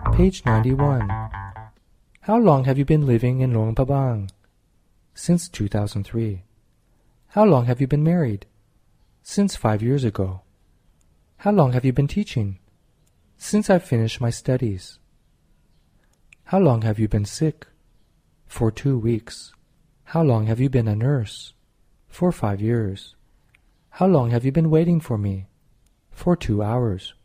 Page 91. How long have you been living in Luang Prabang? Since 2003. How long have you been married? Since 5 years ago. How long have you been teaching? Since I finished my studies. How long have you been sick? For 2 weeks. How long have you been a nurse? For 5 years. How long have you been waiting for me? For 2 hours.